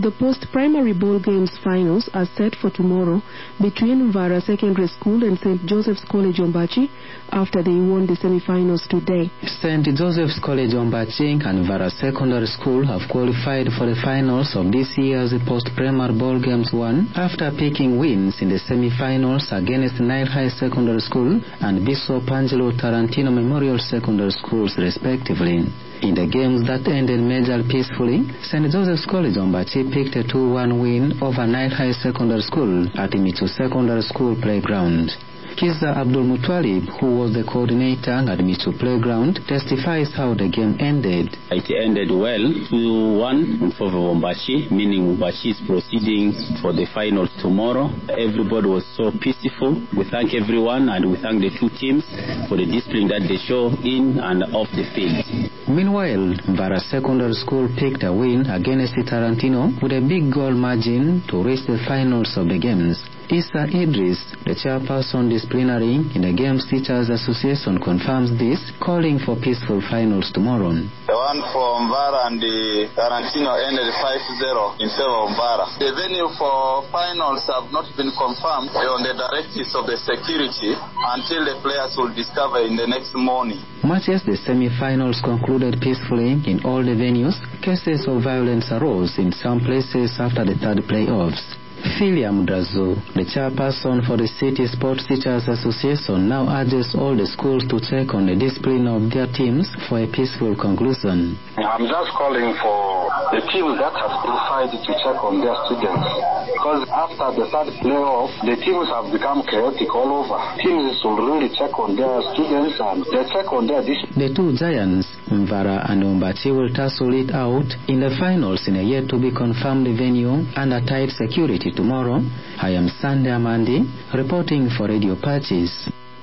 The post-primary ball games finals are set for tomorrow between Mvara Secondary School and St. Joseph's College Ombachi after they won the semi-finals today. St. Joseph's College Ombachi and Mvara Secondary School have qualified for the finals of this year's post-primary ball games 1 after picking wins in the semi-finals against Nile High Secondary School and Bishop Angelo Tarantino Memorial Secondary Schools respectively. In the games that ended majorly peacefully, St. Joseph's College Ombachi picked a 2-1 win over Nile High Secondary School at the Michu Secondary School playground. Kiza Abdul Mutwalib, who was the coordinator at Michu Playground, testifies how the game ended. It ended well, 2-1 in favor of Ombachi, meaning Ombachi is proceeding for the finals tomorrow. Everybody was so peaceful. We thank everyone and we thank the two teams for the discipline that they show in and off the field. Meanwhile, Mvara Secondary School picked a win against Tarantino with a big goal margin to reach the finals of the games. Issa Idris, the chairperson disciplinary in the Games Teachers Association, confirms this, calling for peaceful finals tomorrow. The one for Mvara and the Tarantino ended 5-0 in favor of Mvara. The venue for finals have not been confirmed on the directives of the security until the players will discover in the next morning. Much as the semi-finals concluded peacefully in all the venues, cases of violence arose in some places after the third playoffs. Philia Mudrazu, the chairperson for the City Sports Teachers Association, now urges all the schools to check on the discipline of their teams for a peaceful conclusion. I'm just calling for the teams that have qualified to check on their students. Because after the third playoff, the teams have become chaotic all over. Teams should really check on their students and they check on their discipline. The two giants, Mvara and Ombachi, will tussle it out in the finals in a yet to be confirmed venue under tight security tomorrow. I am Sunday Amandi, reporting for Radio Patches.